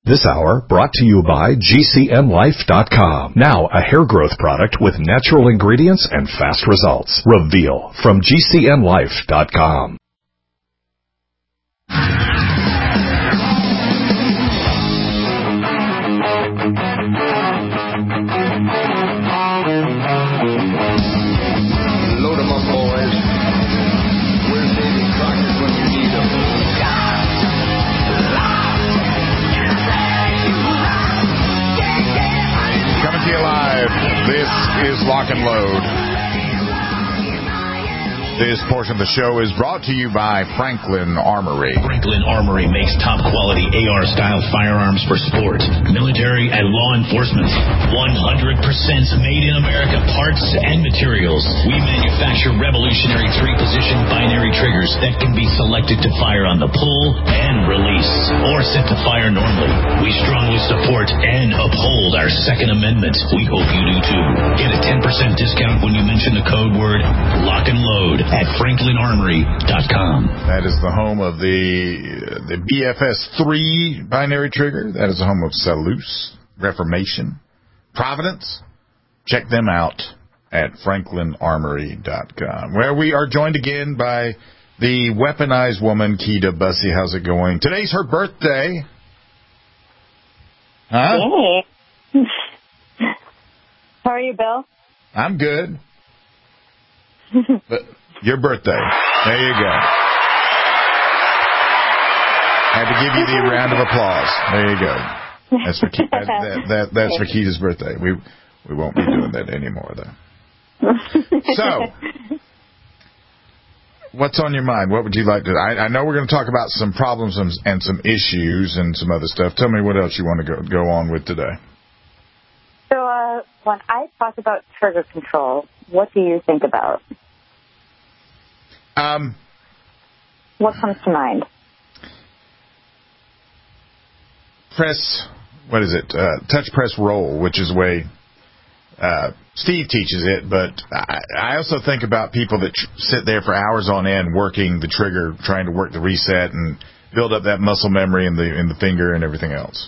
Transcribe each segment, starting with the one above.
This hour brought to you by GCNlife.com. Now a hair growth product with natural ingredients and fast results. Reveal from GCNlife.com. Load 'em up, boys. Where's Davy Crockett when you need him? Coming to you live. This is Lock and Load. This portion of the show is brought to you by Franklin Armory. Franklin Armory makes top-quality AR-style firearms for sport, military, and law enforcement. 100% made in America parts and materials. We manufacture revolutionary three-position binary triggers that can be selected to fire on the pull and release, or set to fire normally. We strongly support and uphold our Second Amendment. We hope you do too. Get a 10% discount when you mention the code word Lock and Load at FranklinArmory.com. That is the home of the BFS-3 binary trigger. That is the home of Salus, Reformation, Providence. Check them out at FranklinArmory.com, where we are joined again by the weaponized woman, Kida Bussey. How's it going? Today's her birthday. Huh? Hey. How are you, Bill? I'm good. But your birthday. There you go. Had to give you the round of applause. There you go. That's for that's for Kita's birthday. We won't be doing that anymore, though. So, what's on your mind? What would you like to? I know we're going to talk about some problems and some issues and some other stuff. Tell me what else you want to go on with today. So, when I talk about trigger control, what do you think about? What comes to mind? Touch, press, roll, which is the way Steve teaches it, but I also think about people that sit there for hours on end working the trigger, trying to work the reset and build up that muscle memory in the finger and everything else.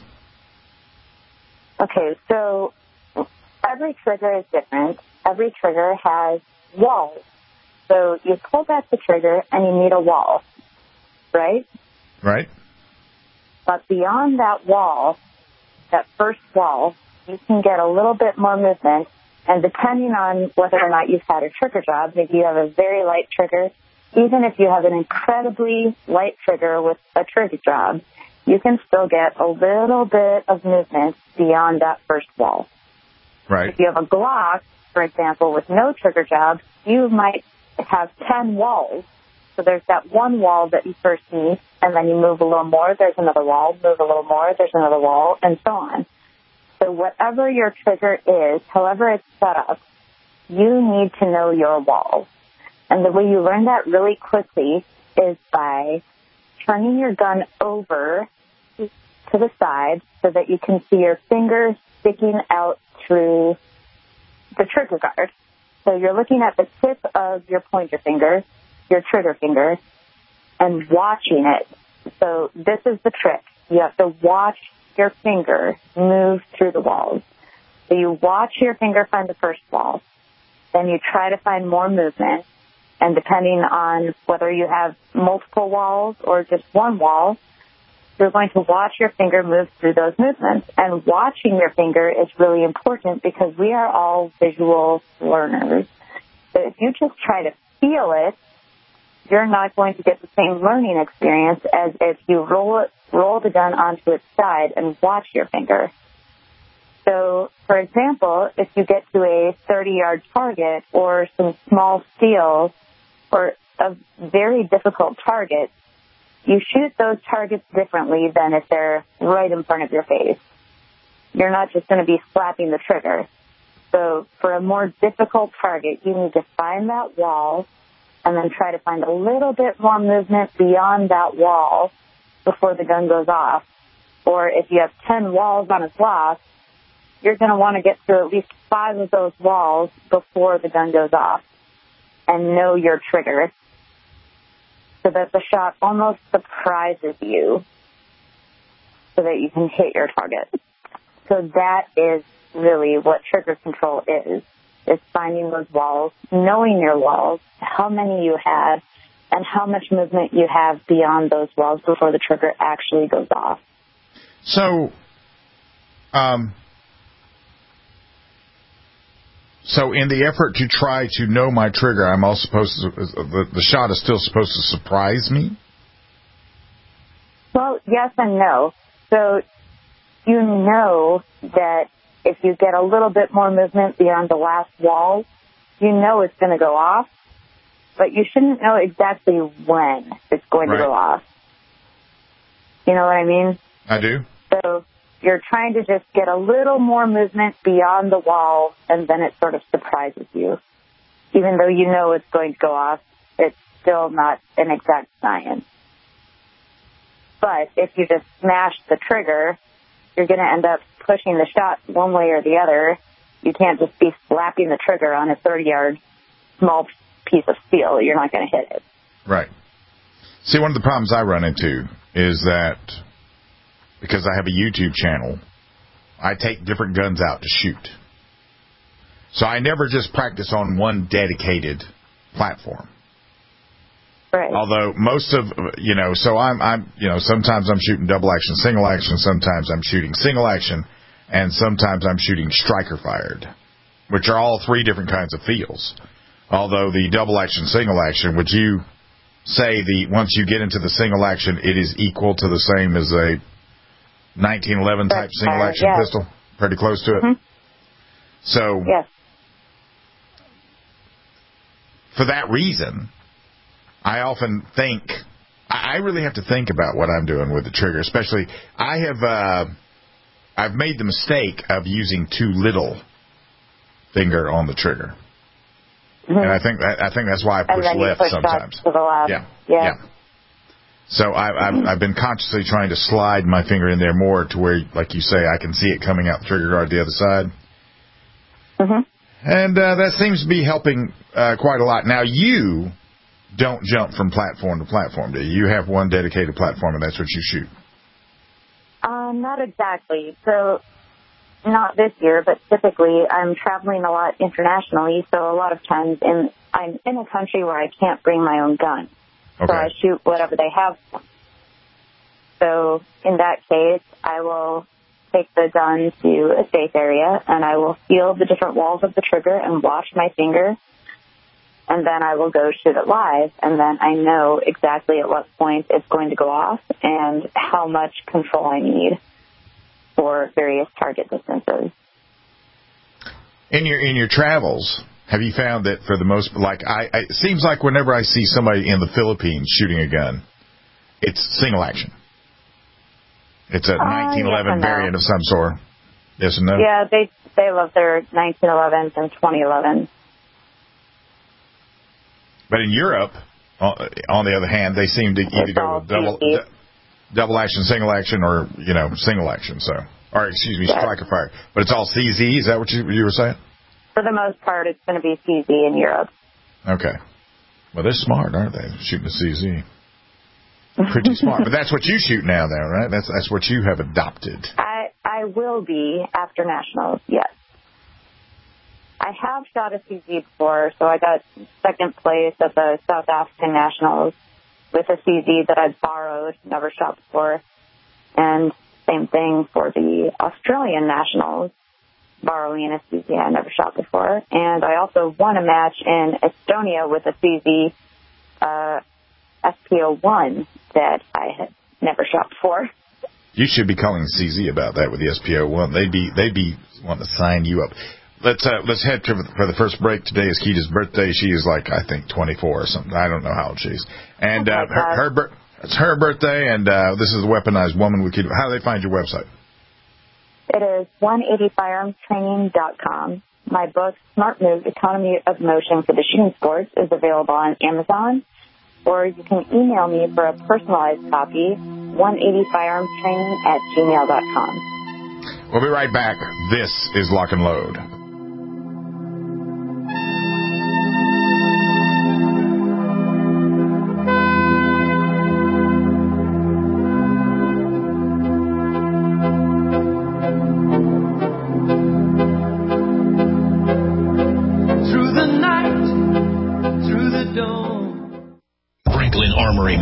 Okay, so every trigger is different. Every trigger has walls. So you pull back the trigger and you need a wall, right? Right. But beyond that wall, that first wall, you can get a little bit more movement. And depending on whether or not you've had a trigger job, maybe you have a very light trigger, even if you have an incredibly light trigger with a trigger job, you can still get a little bit of movement beyond that first wall. Right. If you have a Glock, for example, with no trigger job, you might have 10 walls. So there's that one wall that you first need, and then you move a little more, there's another wall, move a little more, there's another wall, and so on. So whatever your trigger is, however it's set up, you need to know your walls. And the way you learn that really quickly is by turning your gun over to the side so that you can see your fingers sticking out through the trigger guard. So you're looking at the tip of your pointer finger, your trigger finger, and watching it. So this is the trick. You have to watch your finger move through the walls. So you watch your finger find the first wall. Then you try to find more movement. And depending on whether you have multiple walls or just one wall, you're going to watch your finger move through those movements. And watching your finger is really important because we are all visual learners. So if you just try to feel it, you're not going to get the same learning experience as if you roll the gun onto its side and watch your finger. So, for example, if you get to a 30-yard target or some small steel or a very difficult target, you shoot those targets differently than if they're right in front of your face. You're not just going to be slapping the trigger. So for a more difficult target, you need to find that wall and then try to find a little bit more movement beyond that wall before the gun goes off. Or if you have 10 walls on a Glock, you're going to want to get through at least 5 of those walls before the gun goes off and know your trigger so that the shot almost surprises you. so that you can hit your target. So that is really what trigger control is finding those walls, knowing your walls, how many you have, and how much movement you have beyond those walls before the trigger actually goes off. So, so in the effort to try to know my trigger, I'm also supposed to, the shot is still supposed to surprise me? Well, yes and no. So you know that if you get a little bit more movement beyond the last wall, you know it's going to go off, but you shouldn't know exactly when it's going to go off. You know what I mean? I do. So you're trying to just get a little more movement beyond the wall, and then it sort of surprises you. Even though you know it's going to go off, it's still not an exact science. But if you just smash the trigger, you're going to end up pushing the shot one way or the other. You can't just be slapping the trigger on a 30-yard small piece of steel. You're not going to hit it. Right. See, one of the problems I run into is that because I have a YouTube channel, I take different guns out to shoot. So I never just practice on one dedicated platform. Right. Although most of, so I'm sometimes I'm shooting double action, single action, sometimes I'm shooting single action, and sometimes I'm shooting striker fired, which are all three different kinds of feels. Although the double action, single action, would you say once you get into the single action, it is equal to the same as a 1911 type single action pistol? Pretty close to it? Mm-hmm. So, yes. For that reason, I often think, I really have to think about what I'm doing with the trigger, especially, I've made the mistake of using too little finger on the trigger. Mm-hmm. And I think that's why I push left sometimes. To the left. Yeah. So I've been consciously trying to slide my finger in there more to where, like you say, I can see it coming out the trigger guard the other side. Mm-hmm. And that seems to be helping quite a lot. Now, you don't jump from platform to platform, do you? You have one dedicated platform, and that's what you shoot. Not exactly. So, not this year, but typically I'm traveling a lot internationally, so a lot of times I'm in a country where I can't bring my own gun. Okay. So I shoot whatever they have. So in that case, I will take the gun to a safe area, and I will feel the different walls of the trigger and wash my finger, and then I will go shoot it live, and then I know exactly at what point it's going to go off and how much control I need for various target distances. In your travels, have you found that for the most, it seems like whenever I see somebody in the Philippines shooting a gun, it's single action. It's a 1911 variant of some sort. Yes and no? Yeah, they love their 1911s and 2011s. But in Europe, on the other hand, they seem to either go with double action, single action, or single action. Striker fire. But it's all CZ. Is that what you were saying? For the most part, it's going to be CZ in Europe. Okay. Well, they're smart, aren't they? Shooting a CZ. Pretty smart. But that's what you shoot now, though, right? That's what you have adopted. I will be after nationals. Yes. I have shot a CZ before, so I got second place at the South African Nationals with a CZ that I'd borrowed, never shot before. And same thing for the Australian Nationals, borrowing a CZ I never shot before. And I also won a match in Estonia with a CZ SPO1 that I had never shot before. You should be calling CZ about that with the SPO1. They'd be wanting to sign you up. Let's head for the first break. Today is Keita's birthday. She is I think 24 or something. I don't know how old she is. And it's her birthday, and this is the Weaponized Woman with Keita. How do they find your website? It is 180firearmstraining.com. My book, Smart Move, Economy of Motion for the Shooting Sports, is available on Amazon, or you can email me for a personalized copy, 180firearmstraining@gmail.com. We'll be right back. This is Lock and Load.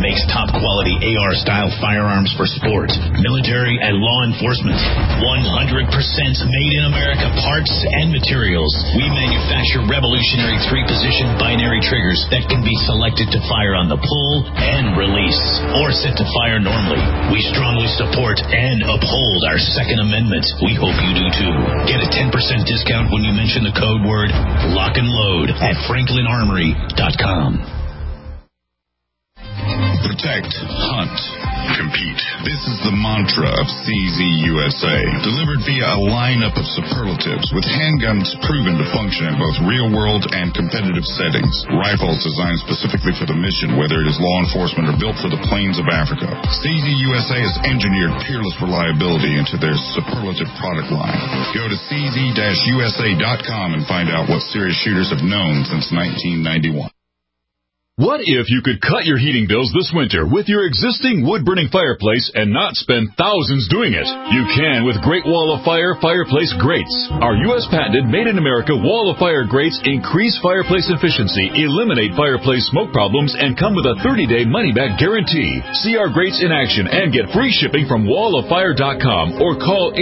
makes top-quality AR-style firearms for sport, military, and law enforcement. 100% made in America parts and materials. We manufacture revolutionary 3-position binary triggers that can be selected to fire on the pull and release, or set to fire normally. We strongly support and uphold our Second Amendment. We hope you do too. Get a 10% discount when you mention the code word Lock and Load at FranklinArmory.com. Protect, hunt, compete. This is the mantra of CZ USA, delivered via a lineup of superlatives with handguns proven to function in both real-world and competitive settings. Rifles designed specifically for the mission, whether it is law enforcement or built for the plains of Africa. CZ USA has engineered peerless reliability into their superlative product line. Go to cz-usa.com and find out what serious shooters have known since 1991. What if you could cut your heating bills this winter with your existing wood-burning fireplace and not spend thousands doing it? You can with Great Wall of Fire fireplace grates. Our U.S. patented made-in-America Wall of Fire grates increase fireplace efficiency, eliminate fireplace smoke problems, and come with a 30-day money-back guarantee. See our grates in action and get free shipping from walloffire.com or call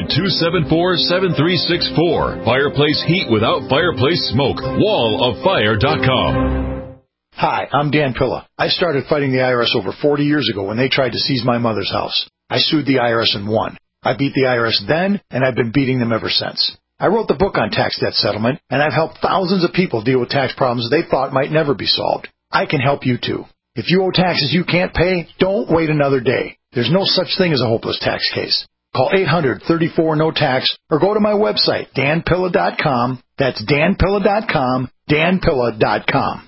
800-274-7364. Fireplace heat without fireplace smoke. walloffire.com. Hi, I'm Dan Pilla. I started fighting the IRS over 40 years ago when they tried to seize my mother's house. I sued the IRS and won. I beat the IRS then, and I've been beating them ever since. I wrote the book on tax debt settlement, and I've helped thousands of people deal with tax problems they thought might never be solved. I can help you too. If you owe taxes you can't pay, don't wait another day. There's no such thing as a hopeless tax case. Call 800-34-NO-TAX or go to my website, danpilla.com. That's danpilla.com, danpilla.com.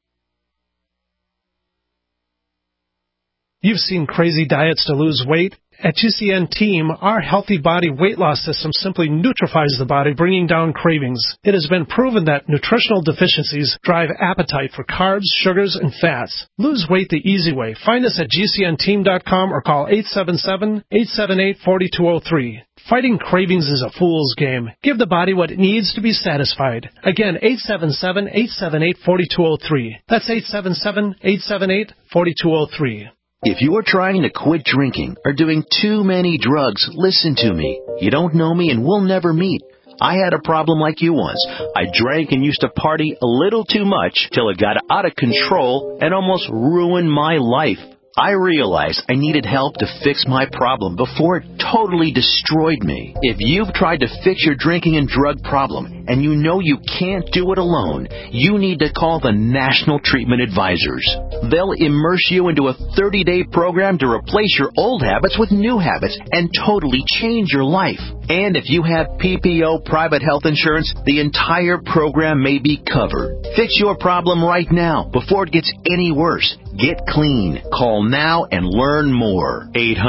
You've seen crazy diets to lose weight. At GCN Team, our healthy body weight loss system simply neutralizes the body, bringing down cravings. It has been proven that nutritional deficiencies drive appetite for carbs, sugars, and fats. Lose weight the easy way. Find us at GCNteam.com or call 877-878-4203. Fighting cravings is a fool's game. Give the body what it needs to be satisfied. Again, 877-878-4203. That's 877-878-4203. If you are trying to quit drinking or doing too many drugs, listen to me. You don't know me and we'll never meet. I had a problem like you once. I drank and used to party a little too much till it got out of control and almost ruined my life. I realized I needed help to fix my problem before it totally destroyed me. If you've tried to fix your drinking and drug problem and you know you can't do it alone, you need to call the National Treatment Advisors. They'll immerse you into a 30-day program to replace your old habits with new habits and totally change your life. And if you have PPO private health insurance, the entire program may be covered. Fix your problem right now before it gets any worse. Get clean. Call now and learn more.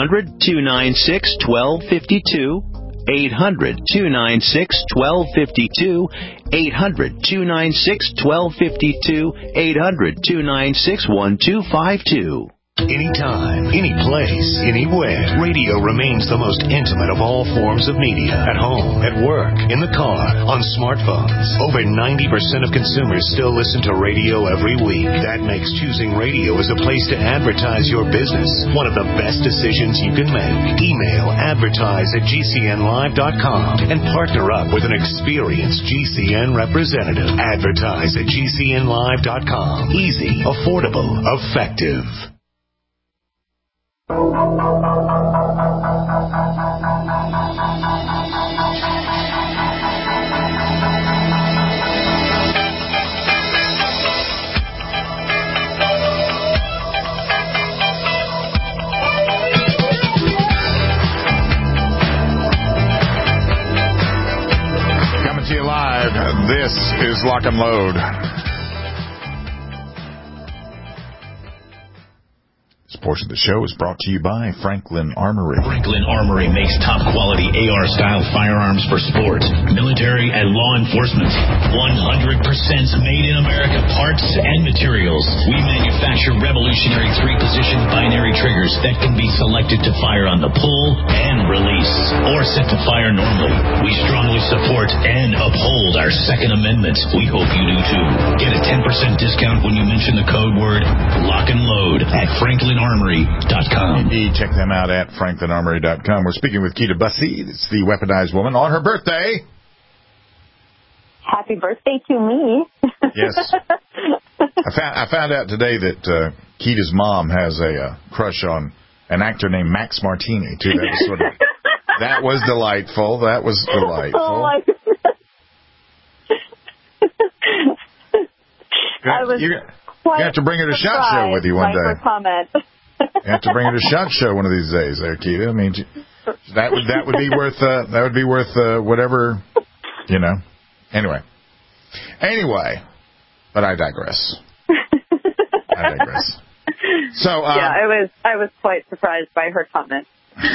800-296-1252. 800-296-1252. 800-296-1252. 800-296-1252. Anytime, any place, anywhere. Radio remains the most intimate of all forms of media. At home, at work, in the car, on smartphones. Over 90% of consumers still listen to radio every week. That makes choosing radio as a place to advertise your business one of the best decisions you can make. Email advertise@gcnlive.com and partner up with an experienced GCN representative. Advertise at gcnlive.com. Easy, affordable, effective. Coming to you live, this is Lock and Load. portion of the show is brought to you by Franklin Armory. Franklin Armory makes top-quality AR-style firearms for sport, military, and law enforcement. 100% made in America parts and materials. We manufacture revolutionary 3-position binary triggers that can be selected to fire on the pull and release, or set to fire normally. We strongly support and uphold our Second Amendment. We hope you do too. Get a 10% discount when you mention the code word Lock and Load at FranklinArmory.com. Indeed, check them out at FranklinArmory.com. We're speaking with Kita Bussey. It's the weaponized woman on her birthday. Happy birthday to me. Yes. I found out today that Kita's mom has a crush on an actor named Max Martini, too. That was delightful. That was delightful. Oh, my goodness. You have to bring her to SHOT Show with you one day. Comment. You have to bring her to SHOT Show one of these days, there, Kita. I mean, that would be worth whatever, you know. Anyway, but I digress. So yeah, I was quite surprised by her comment.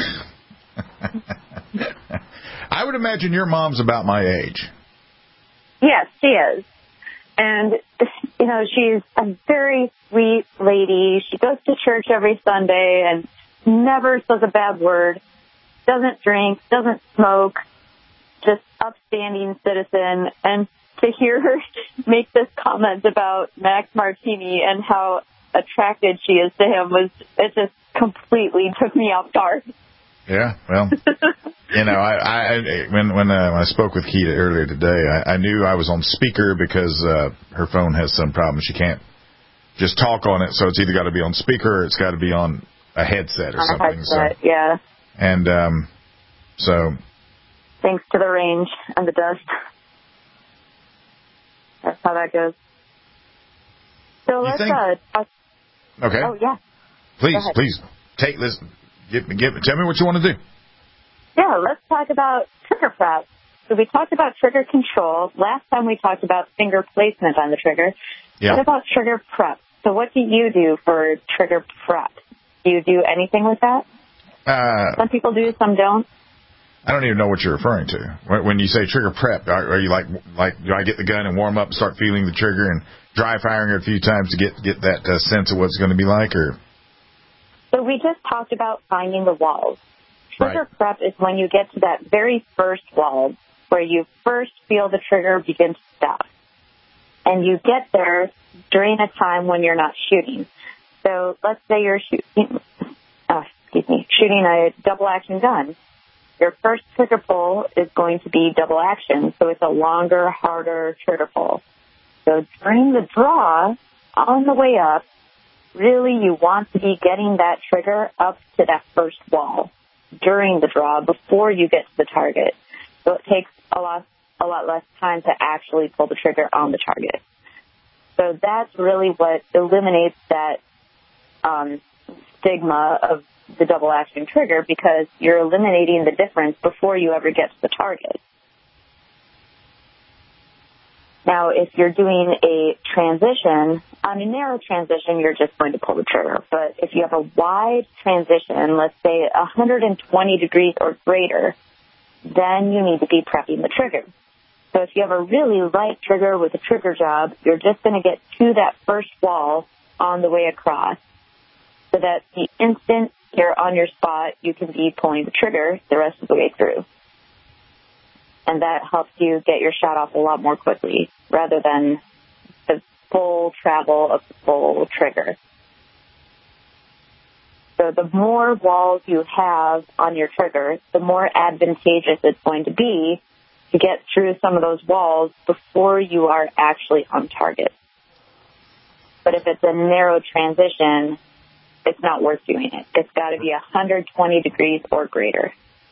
I would imagine your mom's about my age. Yes, she is. And, you know, she's a very sweet lady. She goes to church every Sunday and never says a bad word, doesn't drink, doesn't smoke, just upstanding citizen. And to hear her make this comment about Max Martini and how attracted she is to him it just completely took me off guard. Yeah, well, you know, when I spoke with Kita earlier today, I knew I was on speaker because her phone has some problem. She can't just talk on it, so it's either got to be on speaker or it's got to be on a headset or something. Headset, yeah. And so, thanks to the range and the dust, that's how that goes. So let's okay. Oh yeah. Please take this. Tell me what you want to do. Yeah, let's talk about trigger prep. So we talked about trigger control. Last time we talked about finger placement on the trigger. Yeah. What about trigger prep? So what do you do for trigger prep? Do you do anything with that? Some people do, some don't. I don't even know what you're referring to. When you say trigger prep, are you like do I get the gun and warm up and start feeling the trigger and dry firing it a few times to get that sense of what it's going to be like, or? So we just talked about finding the walls. Trigger prep is when you get to that very first wall where you first feel the trigger begin to stop. And you get there during a time when you're not shooting. So let's say you're shooting a double-action gun. Your first trigger pull is going to be double action, so it's a longer, harder trigger pull. So during the draw, on the way up, really you want to be getting that trigger up to that first wall during the draw before you get to the target. So it takes a lot less time to actually pull the trigger on the target. So that's really what eliminates that stigma of the double action trigger, because you're eliminating the difference before you ever get to the target. Now, if you're doing a transition, on a narrow transition, you're just going to pull the trigger. But if you have a wide transition, let's say 120 degrees or greater, then you need to be prepping the trigger. So if you have a really light trigger with a trigger job, you're just going to get to that first wall on the way across, so that the instant you're on your spot, you can be pulling the trigger the rest of the way through. And that helps you get your shot off a lot more quickly, rather than the full travel of the full trigger. So the more walls you have on your trigger, the more advantageous it's going to be to get through some of those walls before you are actually on target. But if it's a narrow transition, it's not worth doing it. It's got to be 120 degrees or greater.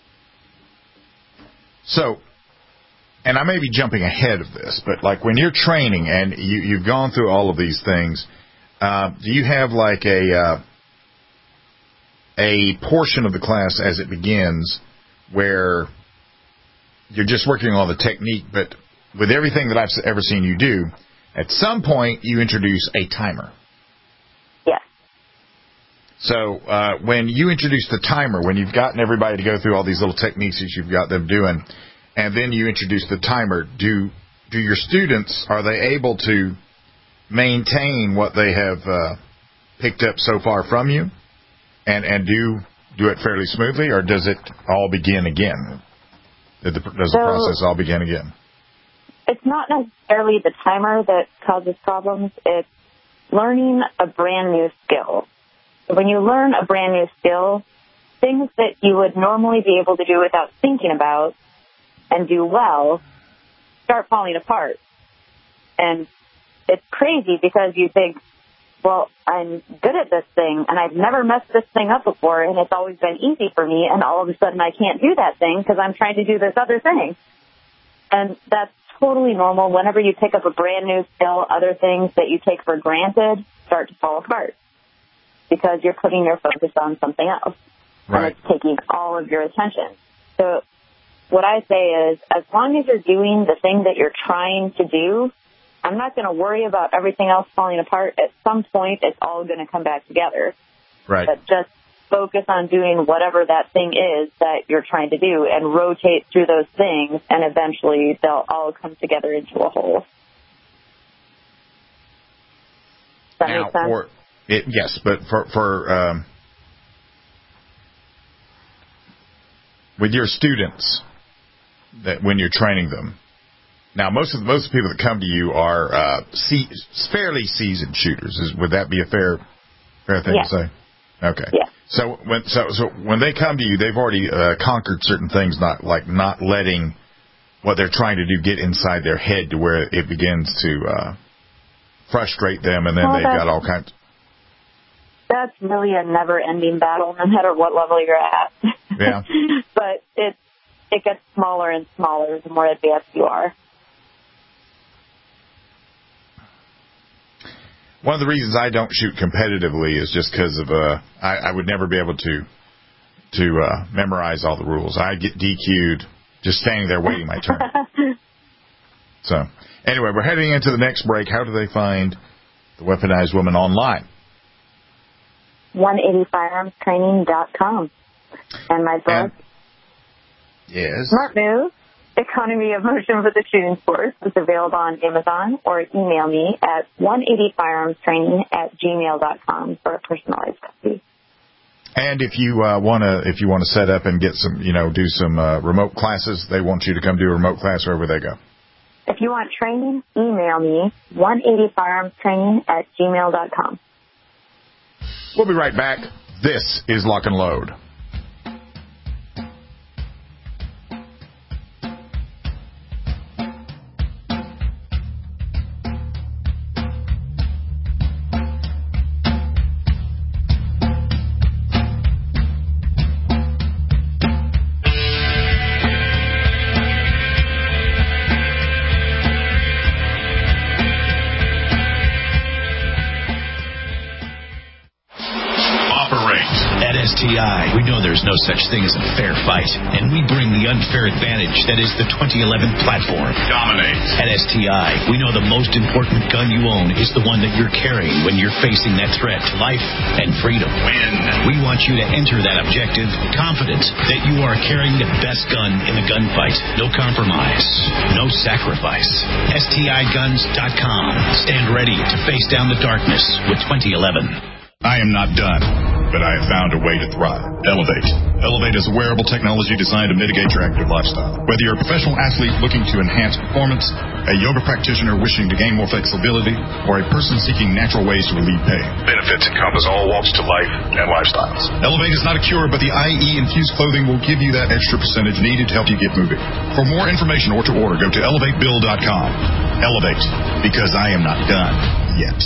So, and I may be jumping ahead of this, but like when you're training and you've gone through all of these things, do you have like a portion of the class as it begins where you're just working on the technique, but with everything that I've ever seen you do, at some point you introduce a timer? Yes. So when you introduce the timer, when you've gotten everybody to go through all these little techniques that you've got them doing, and then you introduce the timer, do your students, are they able to maintain what they have picked up so far from you and do it fairly smoothly, or does it all begin again? Does the process all begin again? It's not necessarily the timer that causes problems. It's learning a brand new skill. So when you learn a brand new skill, things that you would normally be able to do without thinking about and do well start falling apart. And it's crazy because you think, well, I'm good at this thing, and I've never messed this thing up before, and it's always been easy for me, and all of a sudden I can't do that thing because I'm trying to do this other thing. And that's totally normal. Whenever you pick up a brand new skill, other things that you take for granted start to fall apart because you're putting your focus on something else. Right. And it's taking all of your attention. So what I say is, as long as you're doing the thing that you're trying to do, I'm not going to worry about everything else falling apart. At some point, it's all going to come back together. Right. But just focus on doing whatever that thing is that you're trying to do and rotate through those things, and eventually they'll all come together into a whole. Does that make sense? Yes, but for with your students, that when you're training them, now most of the people that come to you are fairly seasoned shooters. Would that be a fair thing to say? Okay. Yeah. So when they come to you, they've already conquered certain things, not letting what they're trying to do get inside their head to where it begins to frustrate them, and then they've got all kinds. That's really a never-ending battle, no matter what level you're at. Yeah. But it gets smaller and smaller the more advanced you are. One of the reasons I don't shoot competitively is just because of I would never be able to memorize all the rules. I get DQ'd just standing there waiting my turn. So anyway, we're heading into the next break. How do they find the Weaponized Woman online? 180firearmstraining.com. And my book, Yes. Smart Move, Economy of Motion for the Shooting Sports, is available on Amazon, or email me at 180firearmstraining@gmail.com for a personalized copy. And if you want to set up and get some, do some remote classes, they want you to come do a remote class wherever they go. If you want training, email me 180firearmstraining@gmail.com. We'll be right back. This is Lock and Load. We know there's no such thing as a fair fight, and we bring the unfair advantage that is the 2011 platform. Dominate. At STI, we know the most important gun you own is the one that you're carrying when you're facing that threat to life and freedom. Win. We want you to enter that objective confident that you are carrying the best gun in the gunfight. No compromise, no sacrifice. STIguns.com. Stand ready to face down the darkness with 2011. I am not done, but I have found a way to thrive. Elevate. Elevate is a wearable technology designed to mitigate your active lifestyle. Whether you're a professional athlete looking to enhance performance, a yoga practitioner wishing to gain more flexibility, or a person seeking natural ways to relieve pain, benefits encompass all walks to life and lifestyles. Elevate is not a cure, but the IE-infused clothing will give you that extra percentage needed to help you get moving. For more information or to order, go to elevatebill.com. Elevate, because I am not done yet.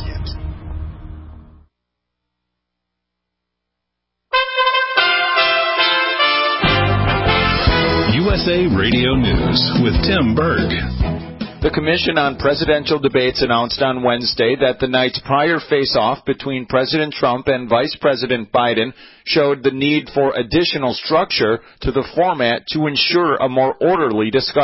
USA Radio News with Tim Berg. The Commission on Presidential Debates announced on Wednesday that the night's prior face-off between President Trump and Vice President Biden showed the need for additional structure to the format to ensure a more orderly discussion.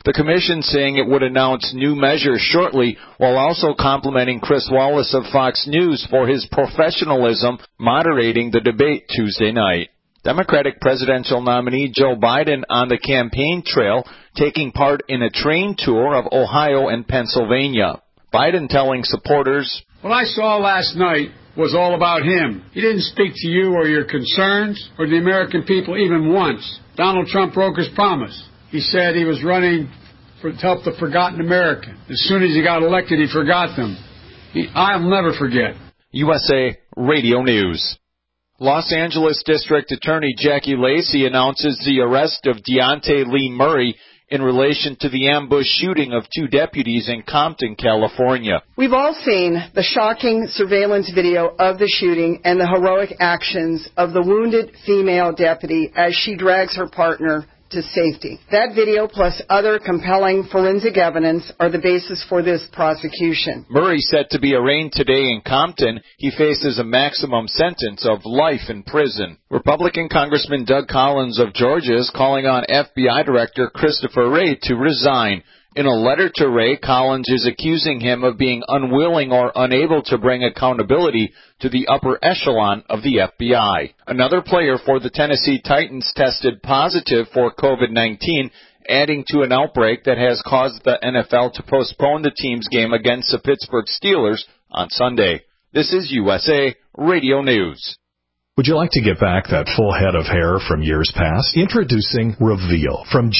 The commission saying it would announce new measures shortly, while also complimenting Chris Wallace of Fox News for his professionalism moderating the debate Tuesday night. Democratic presidential nominee Joe Biden on the campaign trail, taking part in a train tour of Ohio and Pennsylvania. Biden telling supporters, "What I saw last night was all about him. He didn't speak to you or your concerns or the American people even once. Donald Trump broke his promise. He said he was running to help the forgotten American. As soon as he got elected, he forgot them. I'll never forget." USA Radio News. Los Angeles District Attorney Jackie Lacey announces the arrest of Deontay Lee Murray in relation to the ambush shooting of 2 deputies in Compton, California. We've all seen the shocking surveillance video of the shooting and the heroic actions of the wounded female deputy as she drags her partner to safety. That video plus other compelling forensic evidence are the basis for this prosecution. Murray set to be arraigned today in Compton. He faces a maximum sentence of life in prison. Republican Congressman Doug Collins of Georgia is calling on FBI Director Christopher Wray to resign. In a letter to Wray, Collins is accusing him of being unwilling or unable to bring accountability to the upper echelon of the FBI. Another player for the Tennessee Titans tested positive for COVID-19, adding to an outbreak that has caused the NFL to postpone the team's game against the Pittsburgh Steelers on Sunday. This is USA Radio News. Would you like to get back that full head of hair from years past? Introducing Reveal from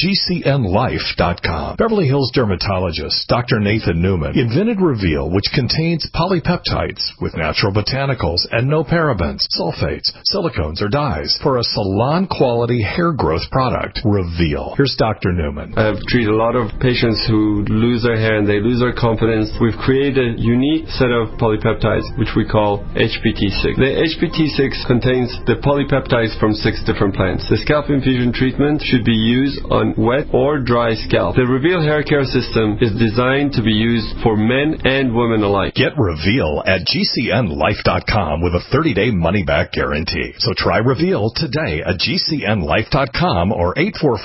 GCNLife.com. Beverly Hills dermatologist Dr. Nathan Newman invented Reveal, which contains polypeptides with natural botanicals and no parabens, sulfates, silicones, or dyes for a salon-quality hair growth product. Reveal. Here's Dr. Newman. I've treated a lot of patients who lose their hair and they lose their confidence. We've created a unique set of polypeptides, which we call HPT6. The HPT6 contains the polypeptides from 6 different plants. The scalp infusion treatment should be used on wet or dry scalp. The Reveal hair care system is designed to be used for men and women alike. Get Reveal at GCNLife.com with a 30-day money-back guarantee. So try Reveal today at GCNLife.com or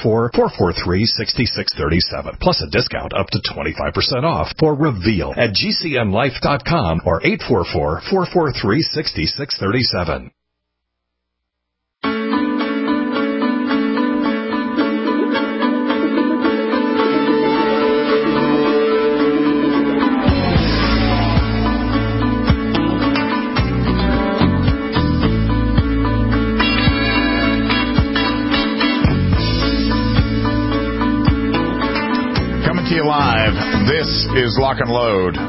844-443-6637. Plus a discount up to 25% off for Reveal at GCNLife.com or 844-443-6637. Live. This is Lock and Load.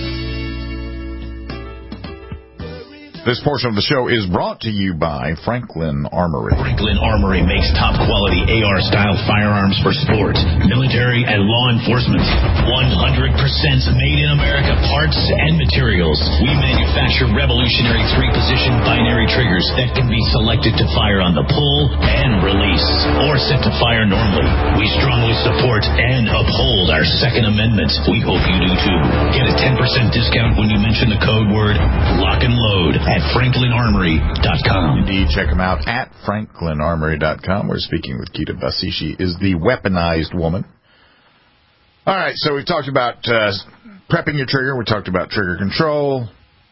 This portion of the show is brought to you by Franklin Armory. Franklin Armory makes top-quality AR-style firearms for sport, military, and law enforcement. 100% made in America parts and materials. We manufacture revolutionary 3-position binary triggers that can be selected to fire on the pull and release, or set to fire normally. We strongly support and uphold our Second Amendment. We hope you do too. Get a 10% discount when you mention the code word Lock and Load at FranklinArmory.com. Indeed, check them out at FranklinArmory.com. We're speaking with Kita Bussey. She is the weaponized woman. All right, so we've talked about prepping your trigger. We talked about trigger control.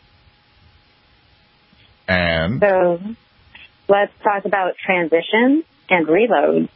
And so let's talk about transitions and reloads.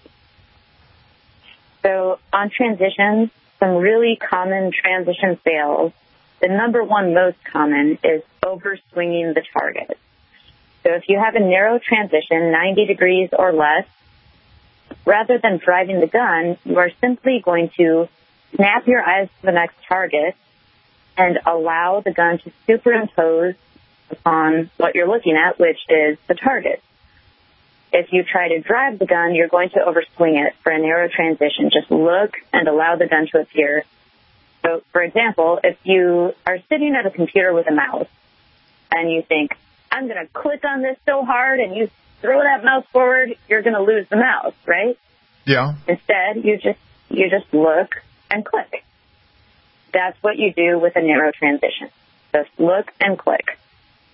So on transitions, some really common transition fails. The number one most common is overswinging the target. So if you have a narrow transition, 90 degrees or less, rather than driving the gun, you are simply going to snap your eyes to the next target and allow the gun to superimpose upon what you're looking at, which is the target. If you try to drive the gun, you're going to overswing it for a narrow transition. Just look and allow the gun to appear. So, for example, if you are sitting at a computer with a mouse and you think, I'm going to click on this so hard, and you throw that mouse forward, you're going to lose the mouse, right? Yeah. Instead, you just look and click. That's what you do with a narrow transition. Just look and click.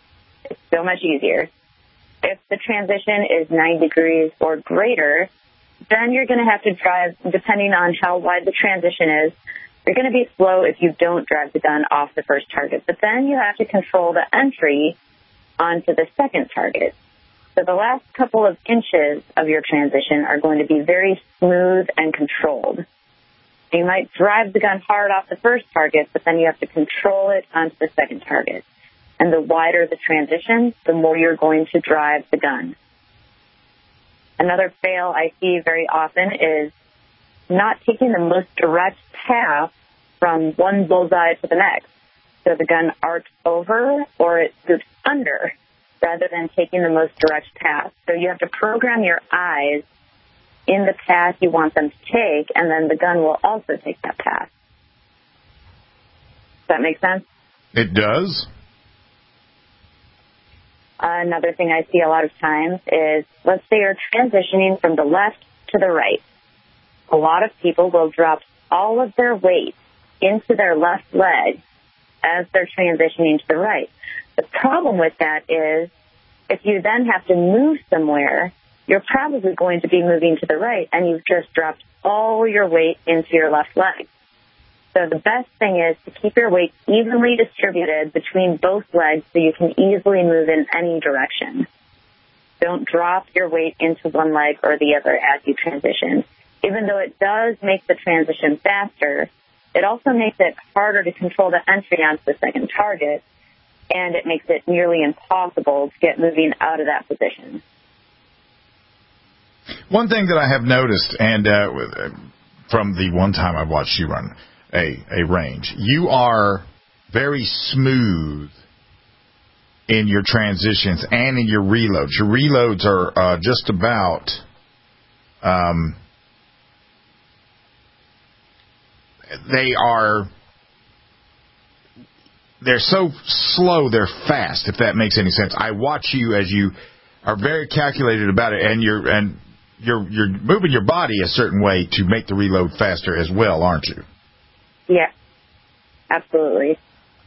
It's so much easier. If the transition is 9 degrees or greater, then you're going to have to drive, depending on how wide the transition is, you're going to be slow if you don't drive the gun off the first target. But then you have to control the entry onto the second target. So the last couple of inches of your transition are going to be very smooth and controlled. You might drive the gun hard off the first target, but then you have to control it onto the second target. And the wider the transition, the more you're going to drive the gun. Another fail I see very often is not taking the most direct path from one bullseye to the next. So the gun arcs over or it scoops under rather than taking the most direct path. So you have to program your eyes in the path you want them to take, and then the gun will also take that path. Does that make sense? It does. Another thing I see a lot of times is, let's say you're transitioning from the left to the right. A lot of people will drop all of their weight into their left leg as they're transitioning to the right. The problem with that is if you then have to move somewhere, you're probably going to be moving to the right, and you've just dropped all your weight into your left leg. So the best thing is to keep your weight evenly distributed between both legs so you can easily move in any direction. Don't drop your weight into one leg or the other as you transition. Even though it does make the transition faster, it also makes it harder to control the entry onto the second target, and it makes it nearly impossible to get moving out of that position. One thing that I have noticed, and from the one time I've watched you run a range, you are very smooth in your transitions and in your reloads. Your reloads are just about they're so slow, they're fast, if that makes any sense. I watch you as you are very calculated about it, and you're moving your body a certain way to make the reload faster as well, aren't you? Yeah, absolutely.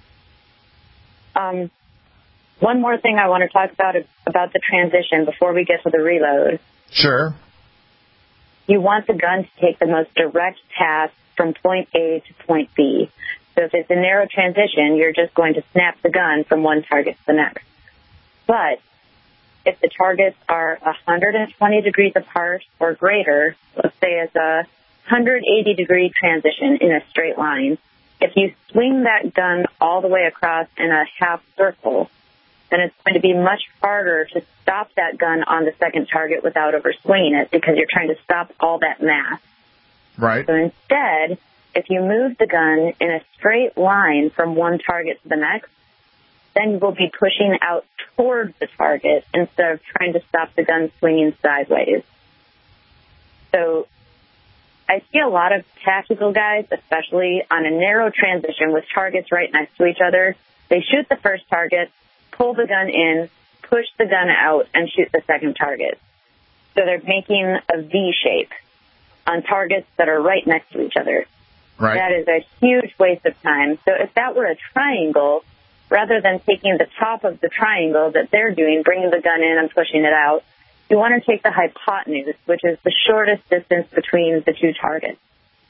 One more thing I want to talk about the transition before we get to the reload. Sure. You want the gun to take the most direct path from point A to point B. So if it's a narrow transition, you're just going to snap the gun from one target to the next. But if the targets are 120 degrees apart or greater, let's say it's a 180-degree transition in a straight line, if you swing that gun all the way across in a half circle, then it's going to be much harder to stop that gun on the second target without overswinging it because you're trying to stop all that mass. Right. So instead, if you move the gun in a straight line from one target to the next, then you will be pushing out towards the target instead of trying to stop the gun swinging sideways. So I see a lot of tactical guys, especially on a narrow transition with targets right next to each other. They shoot the first target, pull the gun in, push the gun out, and shoot the second target. So they're making a V shape on targets that are right next to each other. Right. That is a huge waste of time. So if that were a triangle, rather than taking the top of the triangle that they're doing, bringing the gun in and pushing it out, you want to take the hypotenuse, which is the shortest distance between the two targets.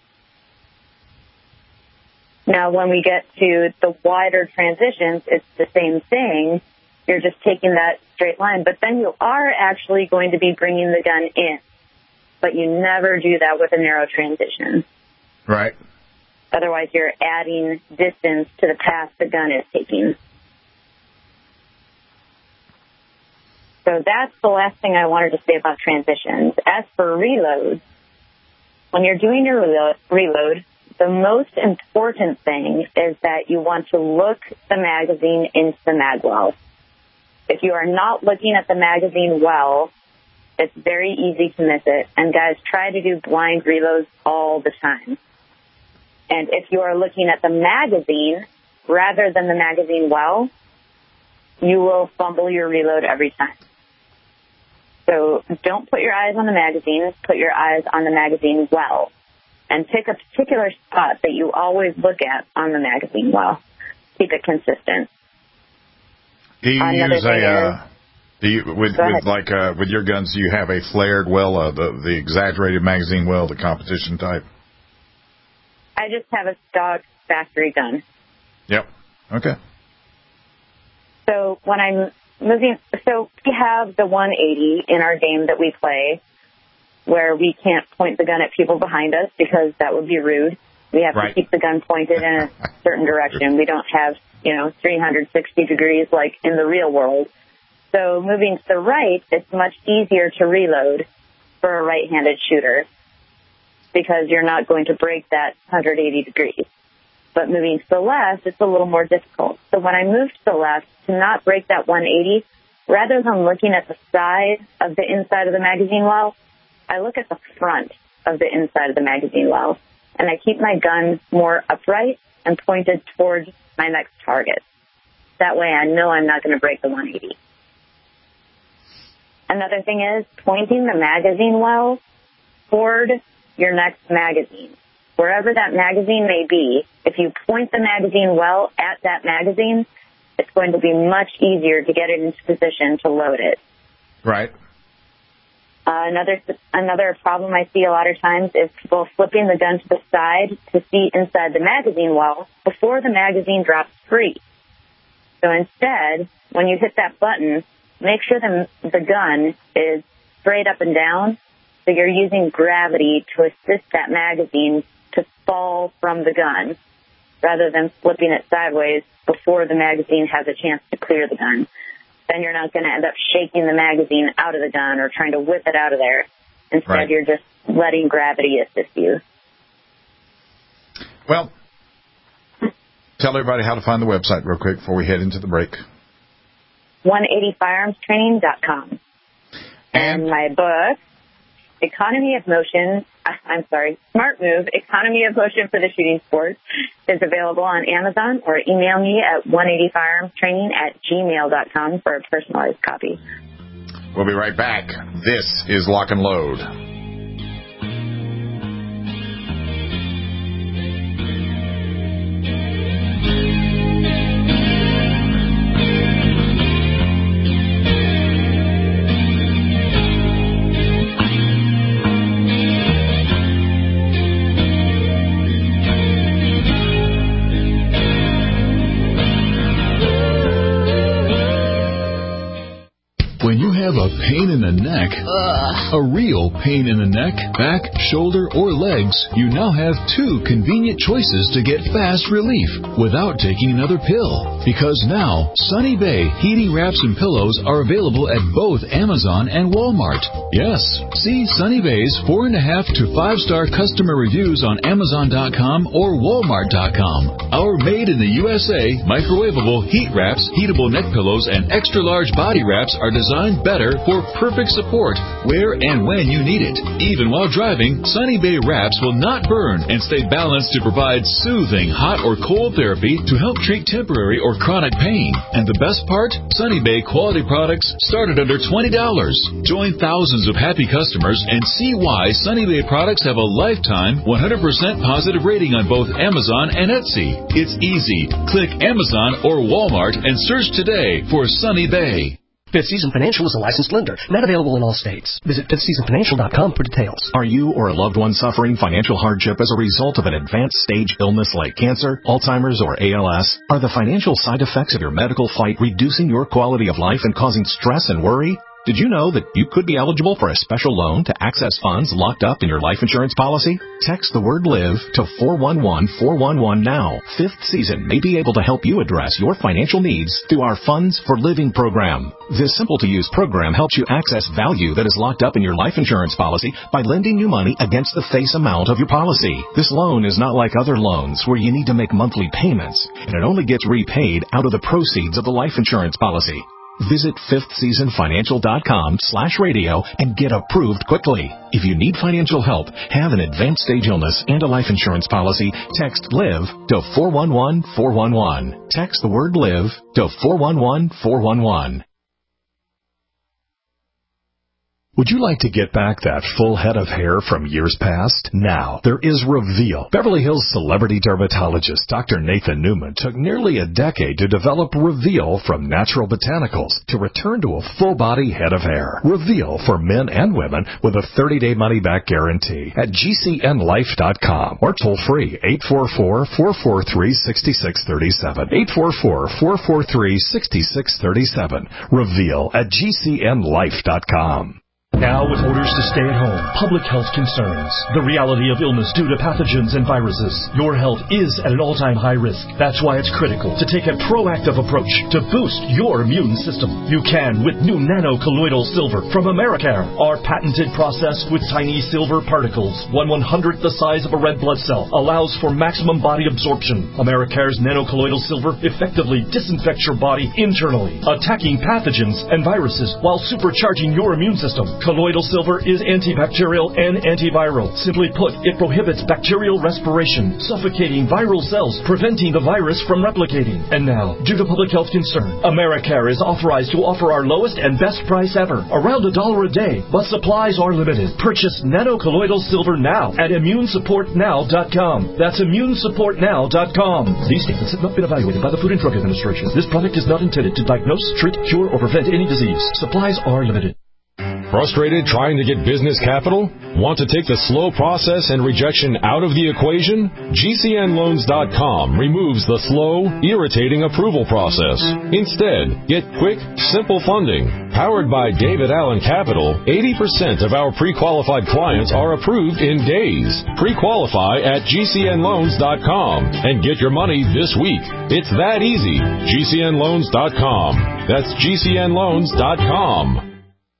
Now, when we get to the wider transitions, it's the same thing. You're just taking that straight line, but then you are actually going to be bringing the gun in. But you never do that with a narrow transition. Right. Otherwise, you're adding distance to the path the gun is taking. So that's the last thing I wanted to say about transitions. As for reloads, when you're doing your reload, the most important thing is that you want to look the magazine into the mag well. If you are not looking at the magazine well, it's very easy to miss it. And guys, try to do blind reloads all the time. And if you are looking at the magazine rather than the magazine well, you will fumble your reload every time. So don't put your eyes on the magazine, put your eyes on the magazine well. And pick a particular spot that you always look at on the magazine well. Keep it consistent. Do you Do you, with your guns, do you have a flared well, the exaggerated magazine well, the competition type? I just have a stock factory gun. Yep. Okay. So when I'm moving, so we have the 180 in our game that we play, where we can't point the gun at people behind us because that would be rude. We have to keep the gun pointed in a certain direction. We don't have, 360 degrees like in the real world. So moving to the right, it's much easier to reload for a right-handed shooter because you're not going to break that 180 degrees. But moving to the left, it's a little more difficult. So when I move to the left, to not break that 180, rather than looking at the side of the inside of the magazine well, I look at the front of the inside of the magazine well, and I keep my gun more upright and pointed towards my next target. That way I know I'm not going to break the 180. Another thing is pointing the magazine well toward your next magazine. Wherever that magazine may be, if you point the magazine well at that magazine, it's going to be much easier to get it into position to load it. Right. Another problem I see a lot of times is people flipping the gun to the side to see inside the magazine well before the magazine drops free. So instead, when you hit that button, make sure the gun is straight up and down, so you're using gravity to assist that magazine to fall from the gun, rather than flipping it sideways before the magazine has a chance to clear the gun. Then you're not going to end up shaking the magazine out of the gun or trying to whip it out of there. Instead, you're just letting gravity assist you. Well, tell everybody how to find the website real quick before we head into the break. 180firearmstraining.com. And my book, Smart Move, Economy of Motion for the Shooting Sport, is available on Amazon, or email me at 180firearmstraining@gmail.com for a personalized copy. We'll be right back. This is Lock and Load. When you have a pain in the neck, a real pain in the neck, back, shoulder, or legs, you now have two convenient choices to get fast relief without taking another pill. Because now, Sunny Bay heating wraps and pillows are available at both Amazon and Walmart. Yes, see Sunny Bay's 4.5 to 5-star customer reviews on Amazon.com or Walmart.com. Our made in the USA microwavable heat wraps, heatable neck pillows, and extra large body wraps are designed better for perfect support where and when you need it. Even while driving, Sunny Bay wraps will not burn and stay balanced to provide soothing hot or cold therapy to help treat temporary or chronic pain. And the best part? Sunny Bay quality products start at under $20. Join thousands of happy customers and see why Sunny Bay products have a lifetime 100% positive rating on both Amazon and Etsy. It's easy. Click Amazon or Walmart and search today for Sunny Bay. Fifth Season Financial is a licensed lender, not available in all states. Visit fifthseasonfinancial.com for details. Are you or a loved one suffering financial hardship as a result of an advanced stage illness like cancer, Alzheimer's, or ALS? Are the financial side effects of your medical fight reducing your quality of life and causing stress and worry? Did you know that you could be eligible for a special loan to access funds locked up in your life insurance policy? Text the word LIVE to 411-411 now. Fifth Season may be able to help you address your financial needs through our Funds for Living program. This simple-to-use program helps you access value that is locked up in your life insurance policy by lending you money against the face amount of your policy. This loan is not like other loans where you need to make monthly payments, and it only gets repaid out of the proceeds of the life insurance policy. Visit fifthseasonfinancial.com/radio and get approved quickly. If you need financial help, have an advanced stage illness, and a life insurance policy, text LIVE to 411-411. Text the word LIVE to 411-411. Would you like to get back that full head of hair from years past? Now, there is Reveal. Beverly Hills celebrity dermatologist Dr. Nathan Newman took nearly a decade to develop Reveal from natural botanicals to return to a full-body head of hair. Reveal for men and women with a 30-day money-back guarantee at GCNlife.com or toll-free 844-443-6637. 844-443-6637. Reveal at GCNlife.com. Now, with orders to stay at home, public health concerns, the reality of illness due to pathogens and viruses, your health is at an all-time high risk. That's why it's critical to take a proactive approach to boost your immune system. You can with new nano-colloidal silver from Americare. Our patented process with tiny silver particles, 1/100th the size of a red blood cell, allows for maximum body absorption. Americare's nano-colloidal silver effectively disinfects your body internally, attacking pathogens and viruses while supercharging your immune system. Colloidal silver is antibacterial and antiviral. Simply put, it prohibits bacterial respiration, suffocating viral cells, preventing the virus from replicating. And now, due to public health concern, Americare is authorized to offer our lowest and best price ever, around $1 a day, but supplies are limited. Purchase nano-colloidal silver now at immunesupportnow.com. That's immunesupportnow.com. These statements have not been evaluated by the Food and Drug Administration. This product is not intended to diagnose, treat, cure, or prevent any disease. Supplies are limited. Frustrated trying to get business capital? Want to take the slow process and rejection out of the equation? GCNloans.com removes the slow, irritating approval process. Instead, get quick, simple funding. Powered by David Allen Capital, 80% of our pre-qualified clients are approved in days. Pre-qualify at GCNloans.com and get your money this week. It's that easy. GCNloans.com. That's GCNloans.com.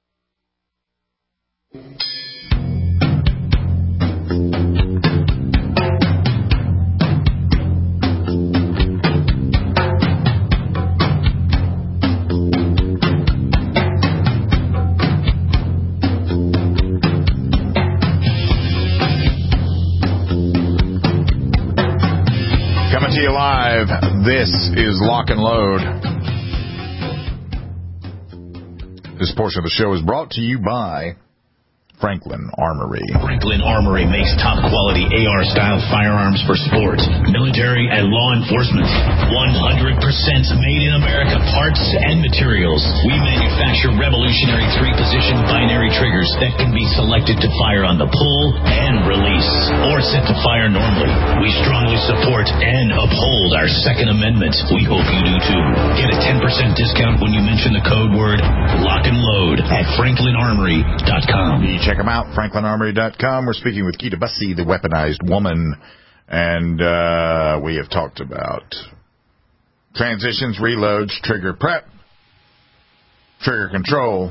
Coming to you live, this is Lock and Load. This portion of the show is brought to you by Franklin Armory. Franklin Armory makes top-quality AR-style firearms for sport, military, and law enforcement. 100% made in America parts and materials. We manufacture revolutionary 3-position binary triggers that can be selected to fire on the pull and release, or set to fire normally. We strongly support and uphold our Second Amendment. We hope you do too. Get a 10% discount when you mention the code word Lock and Load at FranklinArmory.com. Check them out, FranklinArmory.com. We're speaking with Kita Bussey, the weaponized woman, and we have talked about transitions, reloads, trigger prep, trigger control.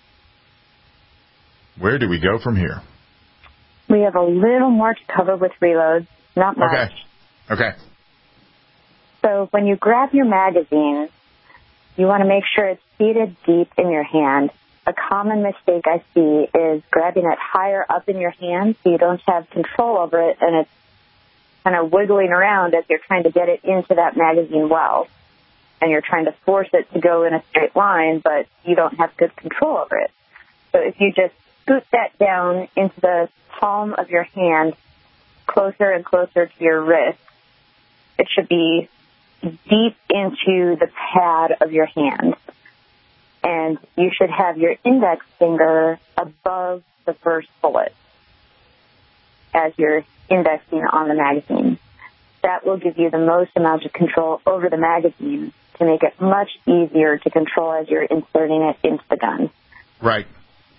Where do we go from here? We have a little more to cover with reloads, not much. Okay. So when you grab your magazine, you want to make sure it's seated deep in your hand. A common mistake I see is grabbing it higher up in your hand so you don't have control over it, and it's kind of wiggling around as you're trying to get it into that magazine well. And you're trying to force it to go in a straight line, but you don't have good control over it. So if you just scoot that down into the palm of your hand, closer and closer to your wrist, it should be deep into the pad of your hand. And you should have your index finger above the first bullet as you're indexing on the magazine. That will give you the most amount of control over the magazine to make it much easier to control as you're inserting it into the gun. Right.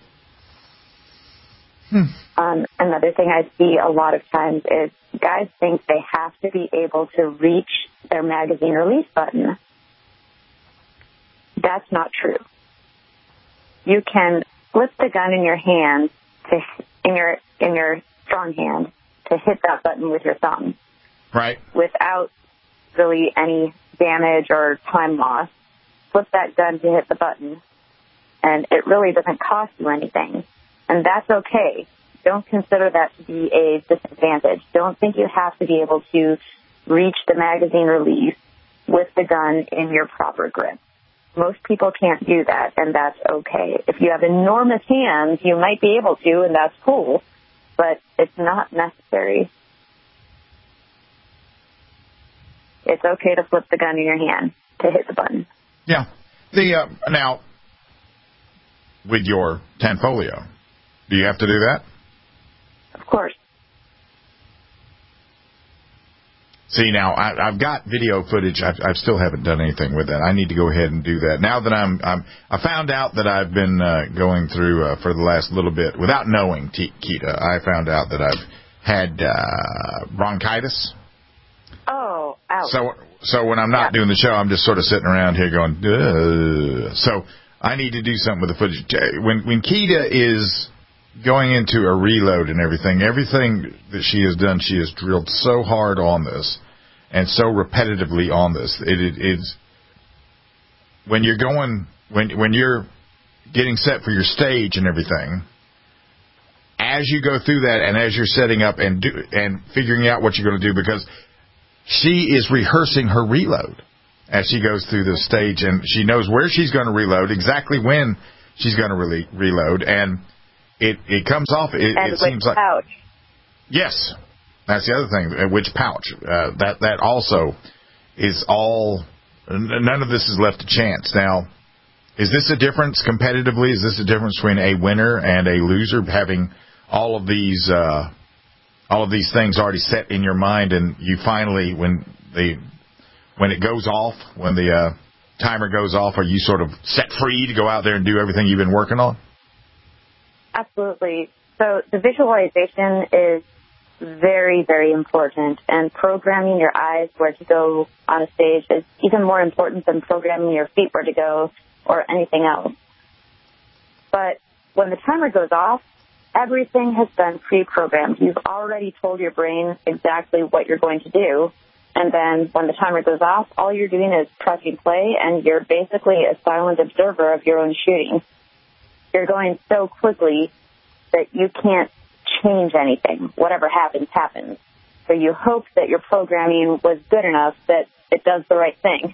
Another thing I see a lot of times is guys think they have to be able to reach their magazine release button. That's not true. You can flip the gun in your hand, in your strong hand, to hit that button with your thumb. Right. Without really any damage or time loss. Flip that gun to hit the button, and it really doesn't cost you anything. And that's okay. Don't consider that to be a disadvantage. Don't think you have to be able to reach the magazine release with the gun in your proper grip. Most people can't do that, and that's okay. If you have enormous hands, you might be able to, and that's cool, but it's not necessary. It's okay to flip the gun in your hand to hit the button. Yeah. Now, with your Tanfolio, do you have to do that? Of course. See, now I've got video footage. I still haven't done anything with that. I need to go ahead and do that. Now that I found out that I've been going through for the last little bit without knowing, Keita. I found out that I've had bronchitis. Oh, ouch. So when I'm not doing the show, I'm just sort of sitting around here going, ugh. So I need to do something with the footage. When Keita is going into a reload and everything that she has done, she has drilled so hard on this and so repetitively on this. It's when you're getting set for your stage and everything, as you go through that and as you're setting up and figuring out what you're going to do, because she is rehearsing her reload as she goes through the stage, and she knows where she's going to reload, exactly when she's going to reload, and it comes off. It seems like pouch. Yes, that's the other thing. Which pouch? That also is all. None of this is left to chance. Now, is this a difference competitively? Is this a difference between a winner and a loser, having all of these things already set in your mind, and you finally, when it goes off, when the timer goes off, are you sort of set free to go out there and do everything you've been working on? Absolutely. So the visualization is very, very important, and programming your eyes where to go on a stage is even more important than programming your feet where to go or anything else. But when the timer goes off, everything has been pre-programmed. You've already told your brain exactly what you're going to do, and then when the timer goes off, all you're doing is pressing play, and you're basically a silent observer of your own shooting. You're going so quickly that you can't change anything. Whatever happens, happens. So you hope that your programming was good enough that it does the right thing.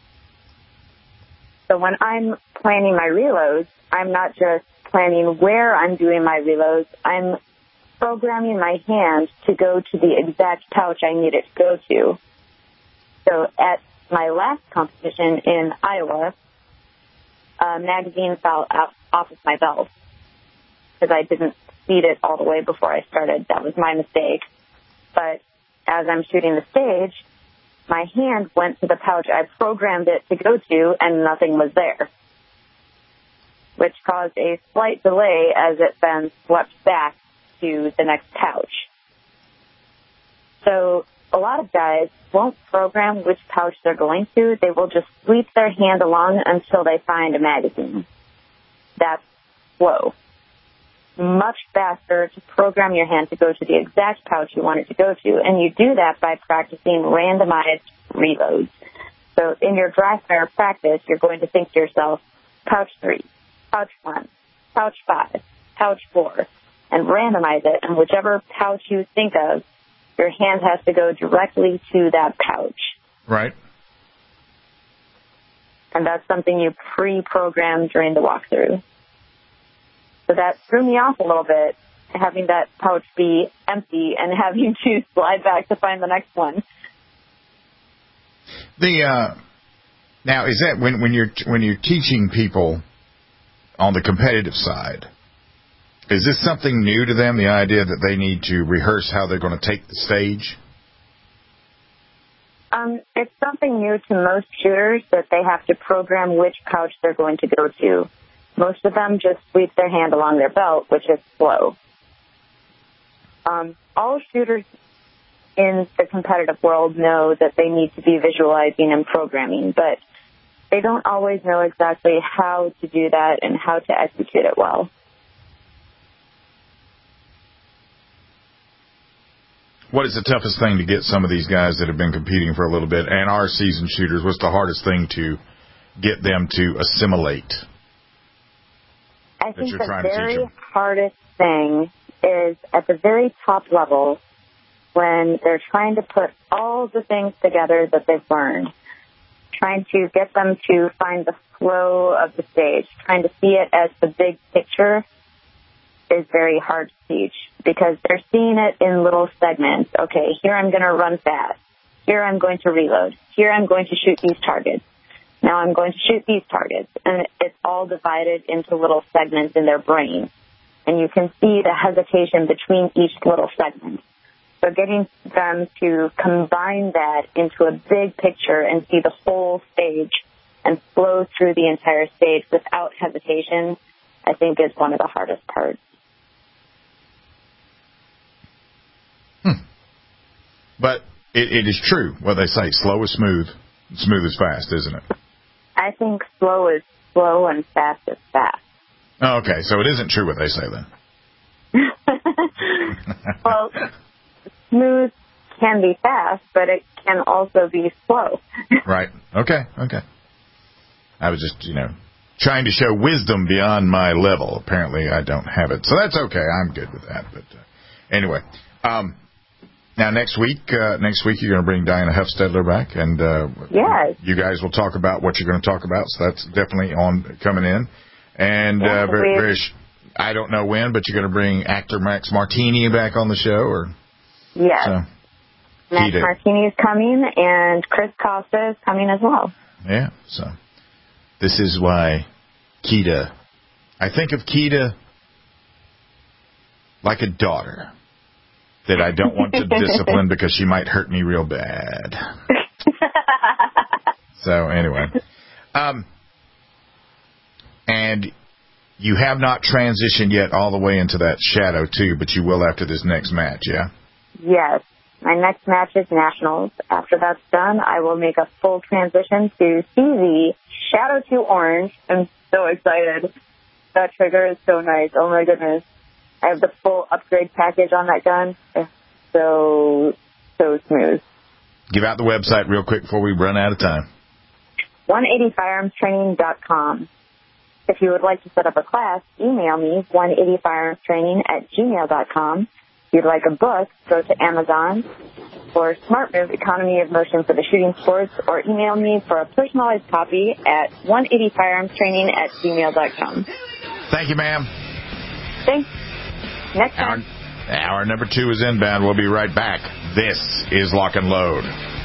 So when I'm planning my reloads, I'm not just planning where I'm doing my reloads. I'm programming my hand to go to the exact pouch I need it to go to. So at my last competition in Iowa, a magazine fell off of my belt because I didn't feed it all the way before I started. That was my mistake. But as I'm shooting the stage, my hand went to the pouch I programmed it to go to, and nothing was there, which caused a slight delay as it then swept back to the next pouch. So a lot of guys won't program which pouch they're going to. They will just sweep their hand along until they find a magazine. That's slow. Much faster to program your hand to go to the exact pouch you want it to go to, and you do that by practicing randomized reloads. So in your dry fire practice, you're going to think to yourself, pouch 3, pouch 1, pouch 5, pouch 4, and randomize it, and whichever pouch you think of, your hand has to go directly to that pouch. Right. And that's something you pre-program during the walkthrough. So that threw me off a little bit, having that pouch be empty and having to slide back to find the next one. Now, is that when you're teaching people on the competitive side, is this something new to them, the idea that they need to rehearse how they're going to take the stage? It's something new to most shooters that they have to program which pouch they're going to go to. Most of them just sweep their hand along their belt, which is slow. All shooters in the competitive world know that they need to be visualizing and programming, but they don't always know exactly how to do that and how to execute it well. What is the toughest thing to get some of these guys that have been competing for a little bit and are seasoned shooters? What's the hardest thing to get them to assimilate? I think the very hardest thing is at the very top level when they're trying to put all the things together that they've learned. trying to get them to find the flow of the stage, trying to see it as the big picture is very hard to teach because they're seeing it in little segments. Okay, here I'm going to run fast. Here I'm going to reload. Here I'm going to shoot these targets. Now I'm going to shoot these targets. And it's all divided into little segments in their brain. And you can see the hesitation between each little segment. So getting them to combine that into a big picture and see the whole stage and flow through the entire stage without hesitation, I think is one of the hardest parts. But it is true what they say. Slow is smooth. Smooth is fast, isn't it? I think slow is slow and fast is fast. Oh, okay, so it isn't true what they say then. Well, smooth can be fast, but it can also be slow. Right. Okay. I was just, trying to show wisdom beyond my level. Apparently I don't have it. So that's okay. I'm good with that. But anyway, now next week you're going to bring Diana Huffstedler back, and yes, you guys will talk about what you're going to talk about. So that's definitely coming in. And I don't know when, but you're going to bring actor Max Martini back on the show, or yes, so, Max Martini is coming, and Chris Costa is coming as well. Yeah. So this is why Keita. I think of Keita like a daughter that I don't want to discipline because she might hurt me real bad. So anyway, and you have not transitioned yet all the way into that Shadow 2, but you will after this next match, yeah? Yes. My next match is Nationals. After that's done, I will make a full transition to CZ Shadow 2 Orange. I'm so excited. That trigger is so nice. Oh, my goodness. I have the full upgrade package on that gun. It's so smooth. Give out the website real quick before we run out of time. 180firearmstraining.com. If you would like to set up a class, email me, 180firearmstraining@gmail.com. If you'd like a book, go to Amazon or Smart Move, Economy of Motion for the Shooting Sports, or email me for a personalized copy at 180firearmstraining@gmail.com. Thank you, ma'am. Thanks. Next time. Hour number 2 is inbound. We'll be right back. This is Lock and Load.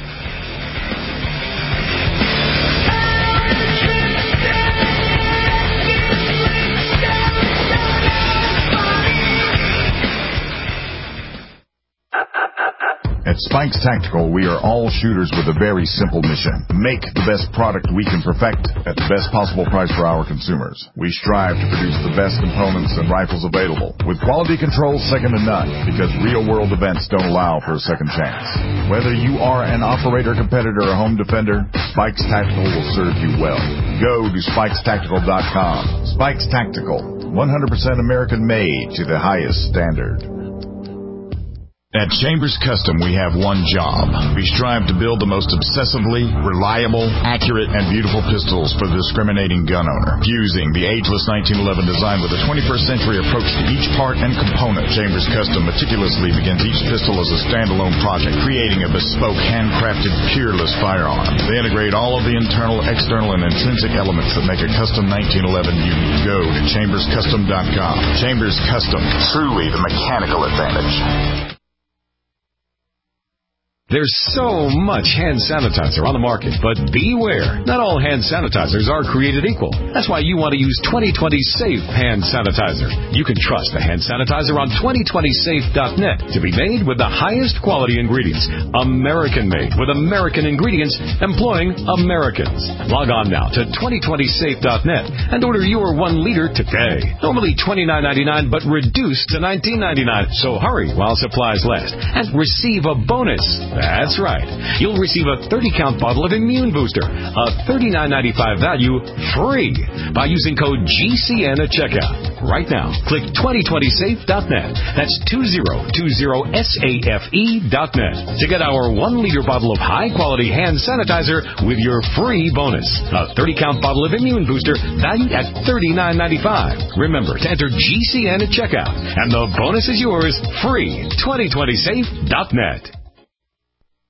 At Spikes Tactical, we are all shooters with a very simple mission. Make the best product we can perfect at the best possible price for our consumers. We strive to produce the best components and rifles available, with quality control second to none, because real-world events don't allow for a second chance. Whether you are an operator, competitor, or home defender, Spikes Tactical will serve you well. Go to SpikesTactical.com. Spikes Tactical, 100% American-made to the highest standard. At Chambers Custom, we have one job. We strive to build the most obsessively reliable, accurate, and beautiful pistols for the discriminating gun owner. Fusing the ageless 1911 design with a 21st century approach to each part and component, Chambers Custom meticulously begins each pistol as a standalone project, creating a bespoke, handcrafted, peerless firearm. They integrate all of the internal, external, and intrinsic elements that make a custom 1911 unique. Go to chamberscustom.com. Chambers Custom, truly the mechanical advantage. There's so much hand sanitizer on the market, but beware. Not all hand sanitizers are created equal. That's why you want to use 2020 Safe Hand Sanitizer. You can trust the hand sanitizer on 2020safe.net to be made with the highest quality ingredients. American-made with American ingredients, employing Americans. Log on now to 2020safe.net and order your 1 liter today. Normally $29.99, but reduced to $19.99. So hurry while supplies last and receive a bonus. That's right. You'll receive a 30-count bottle of Immune Booster, a $39.95 value, free by using code GCN at checkout. Right now, click 2020safe.net. That's 2020safe.net to get our 1-liter bottle of high-quality hand sanitizer with your free bonus. A 30-count bottle of Immune Booster valued at $39.95. Remember to enter GCN at checkout, and the bonus is yours, free. 2020safe.net.